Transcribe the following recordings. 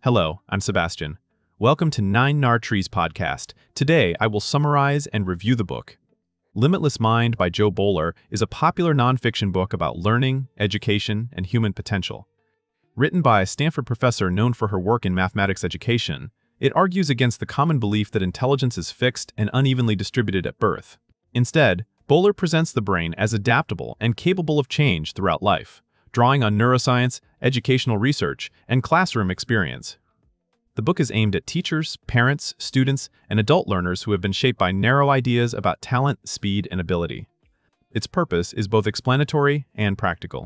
Hello, I'm Sebastian. Welcome to 9 Trees podcast. Today, I will summarize and review the book. Limitless Mind by Jo Boaler is a popular nonfiction book about learning, education, and human potential. Written by a Stanford professor known for her work in mathematics education, it argues against the common belief that intelligence is fixed and unevenly distributed at birth. Instead, Boaler presents the brain as adaptable and capable of change throughout life, drawing on neuroscience, educational research, and classroom experience. The book is aimed at teachers, parents, students, and adult learners who have been shaped by narrow ideas about talent, speed, and ability. Its purpose is both explanatory and practical.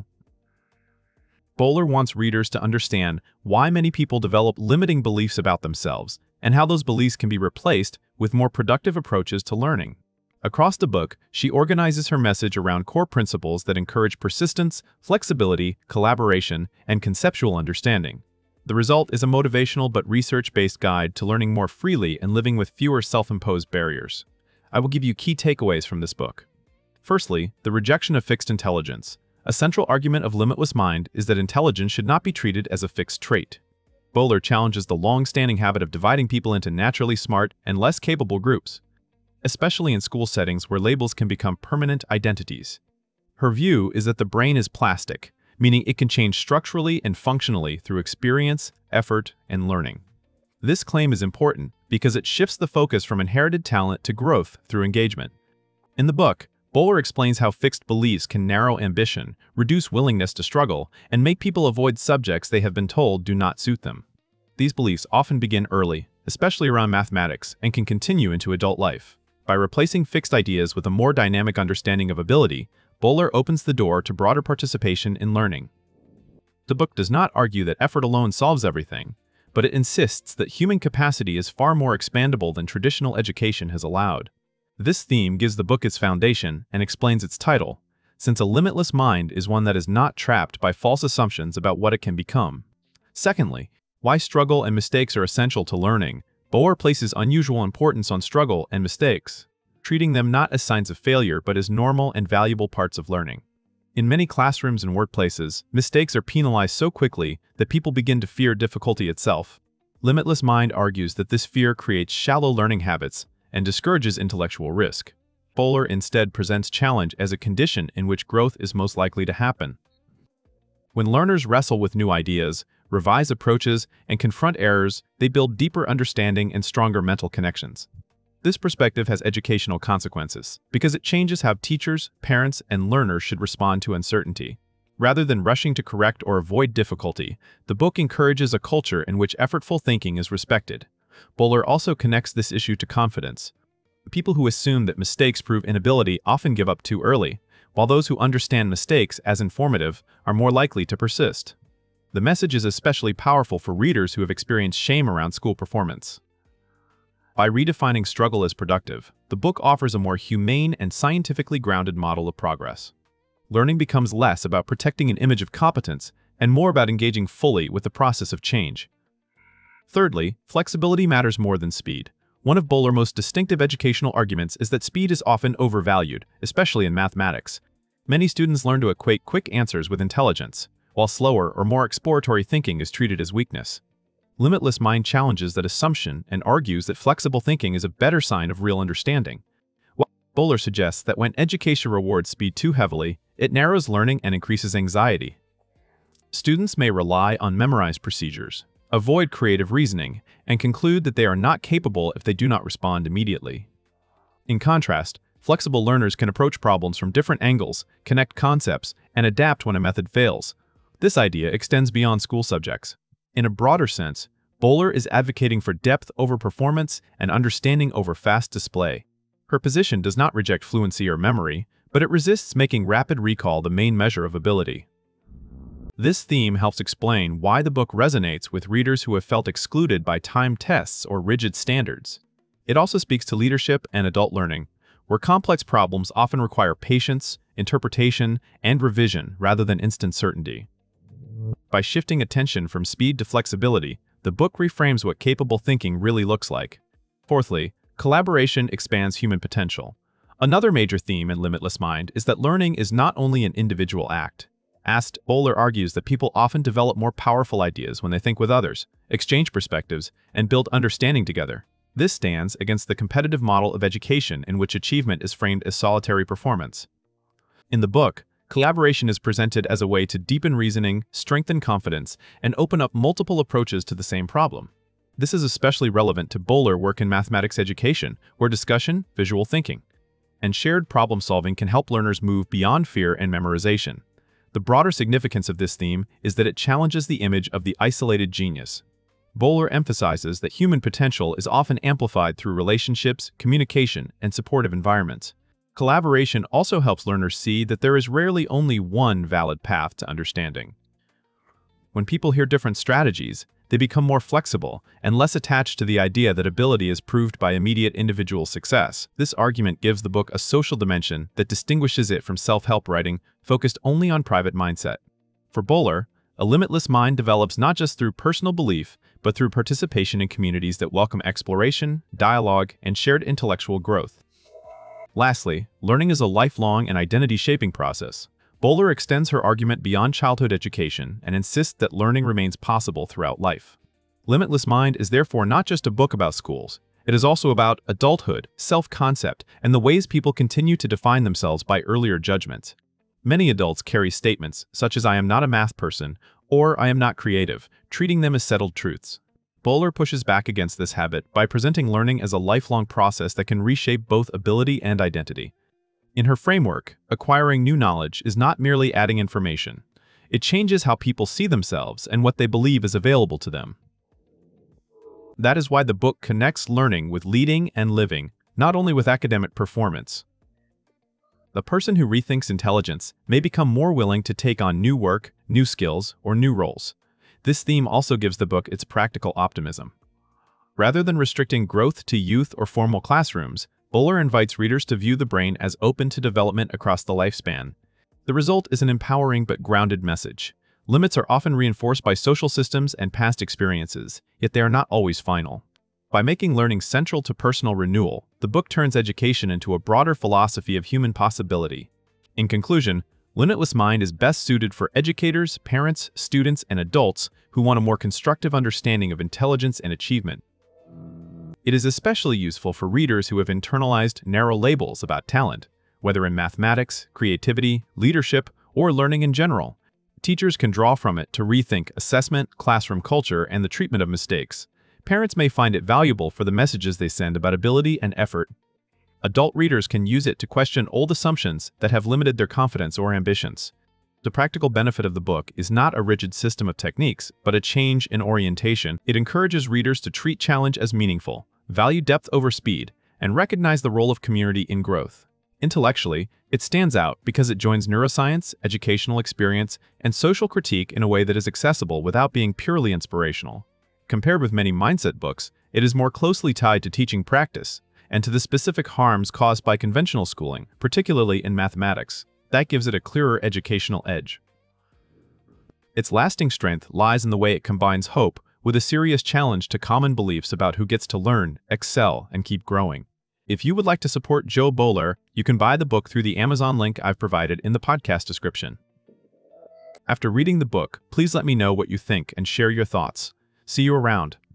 Boaler wants readers to understand why many people develop limiting beliefs about themselves and how those beliefs can be replaced with more productive approaches to learning. Across the book, she organizes her message around core principles that encourage persistence, flexibility, collaboration, and conceptual understanding. The result is a motivational but research-based guide to learning more freely and living with fewer self-imposed barriers. I will give you key takeaways from this book. Firstly, the rejection of fixed intelligence. A central argument of Limitless Mind is that intelligence should not be treated as a fixed trait. Boaler challenges the long-standing habit of dividing people into naturally smart and less capable groups, especially in school settings where labels can become permanent identities. Her view is that the brain is plastic, meaning it can change structurally and functionally through experience, effort, and learning. This claim is important because it shifts the focus from inherited talent to growth through engagement. In the book, Boaler explains how fixed beliefs can narrow ambition, reduce willingness to struggle, and make people avoid subjects they have been told do not suit them. These beliefs often begin early, especially around mathematics, and can continue into adult life. By replacing fixed ideas with a more dynamic understanding of ability, Boaler opens the door to broader participation in learning. The book does not argue that effort alone solves everything, but it insists that human capacity is far more expandable than traditional education has allowed. This theme gives the book its foundation and explains its title, since a limitless mind is one that is not trapped by false assumptions about what it can become. Secondly, why struggle and mistakes are essential to learning. Boaler places unusual importance on struggle and mistakes, treating them not as signs of failure but as normal and valuable parts of learning. In many classrooms and workplaces, mistakes are penalized so quickly that people begin to fear difficulty itself. Limitless Mind argues that this fear creates shallow learning habits and discourages intellectual risk. Boaler instead presents challenge as a condition in which growth is most likely to happen. When learners wrestle with new ideas, revise approaches, and confront errors, they build deeper understanding and stronger mental connections. This perspective has educational consequences because it changes how teachers, parents, and learners should respond to uncertainty. Rather than rushing to correct or avoid difficulty, the book encourages a culture in which effortful thinking is respected. Boaler also connects this issue to confidence. People who assume that mistakes prove inability often give up too early, while those who understand mistakes as informative are more likely to persist. The message is especially powerful for readers who have experienced shame around school performance. By redefining struggle as productive, the book offers a more humane and scientifically grounded model of progress. Learning becomes less about protecting an image of competence and more about engaging fully with the process of change. Thirdly, flexibility matters more than speed. One of Boaler's most distinctive educational arguments is that speed is often overvalued, especially in mathematics. Many students learn to equate quick answers with intelligence, while slower or more exploratory thinking is treated as weakness. Limitless Mind challenges that assumption and argues that flexible thinking is a better sign of real understanding. While Boaler suggests that when education rewards speed too heavily, it narrows learning and increases anxiety. Students may rely on memorized procedures, avoid creative reasoning, and conclude that they are not capable if they do not respond immediately. In contrast, flexible learners can approach problems from different angles, connect concepts, and adapt when a method fails. This idea extends beyond school subjects. In a broader sense, Boaler is advocating for depth over performance and understanding over fast display. Her position does not reject fluency or memory, but it resists making rapid recall the main measure of ability. This theme helps explain why the book resonates with readers who have felt excluded by timed tests or rigid standards. It also speaks to leadership and adult learning, where complex problems often require patience, interpretation, and revision rather than instant certainty. By shifting attention from speed to flexibility, the book reframes what capable thinking really looks like. Fourthly, collaboration expands human potential. Another major theme in Limitless Mind is that learning is not only an individual act. Boaler argues that people often develop more powerful ideas when they think with others, exchange perspectives, and build understanding together. This stands against the competitive model of education in which achievement is framed as solitary performance. In the book, collaboration is presented as a way to deepen reasoning, strengthen confidence, and open up multiple approaches to the same problem. This is especially relevant to Boler work in mathematics education, where discussion, visual thinking, and shared problem-solving can help learners move beyond fear and memorization. The broader significance of this theme is that it challenges the image of the isolated genius. Boler emphasizes that human potential is often amplified through relationships, communication, and supportive environments. Collaboration also helps learners see that there is rarely only one valid path to understanding. When people hear different strategies, they become more flexible and less attached to the idea that ability is proved by immediate individual success. This argument gives the book a social dimension that distinguishes it from self-help writing focused only on private mindset. For Boler, a limitless mind develops not just through personal belief, but through participation in communities that welcome exploration, dialogue, and shared intellectual growth. Lastly, learning is a lifelong and identity-shaping process. Boler extends her argument beyond childhood education and insists that learning remains possible throughout life. Limitless Mind is therefore not just a book about schools. It is also about adulthood, self-concept, and the ways people continue to define themselves by earlier judgments. Many adults carry statements such as "I am not a math person" or "I am not creative," treating them as settled truths. Boler pushes back against this habit by presenting learning as a lifelong process that can reshape both ability and identity. In her framework, acquiring new knowledge is not merely adding information. It changes how people see themselves and what they believe is available to them. That is why the book connects learning with leading and living, not only with academic performance. The person who rethinks intelligence may become more willing to take on new work, new skills, or new roles. This theme also gives the book its practical optimism. Rather than restricting growth to youth or formal classrooms, Boler invites readers to view the brain as open to development across the lifespan. The result is an empowering but grounded message. Limits are often reinforced by social systems and past experiences, yet they are not always final. By making learning central to personal renewal, the book turns education into a broader philosophy of human possibility. In conclusion, Limitless Mind is best suited for educators, parents, students, and adults who want a more constructive understanding of intelligence and achievement. It is especially useful for readers who have internalized narrow labels about talent, whether in mathematics, creativity, leadership, or learning in general. Teachers can draw from it to rethink assessment, classroom culture, and the treatment of mistakes. Parents may find it valuable for the messages they send about ability and effort. Adult readers can use it to question old assumptions that have limited their confidence or ambitions. The practical benefit of the book is not a rigid system of techniques, but a change in orientation. It encourages readers to treat challenge as meaningful, value depth over speed, and recognize the role of community in growth. Intellectually, it stands out because it joins neuroscience, educational experience, and social critique in a way that is accessible without being purely inspirational. Compared with many mindset books, it is more closely tied to teaching practice and to the specific harms caused by conventional schooling, particularly in mathematics. That gives it a clearer educational edge. Its lasting strength lies in the way it combines hope with a serious challenge to common beliefs about who gets to learn, excel, and keep growing. If you would like to support Jo Boler, you can buy the book through the Amazon link I've provided in the podcast description. After reading the book, please let me know what you think and share your thoughts. See you around.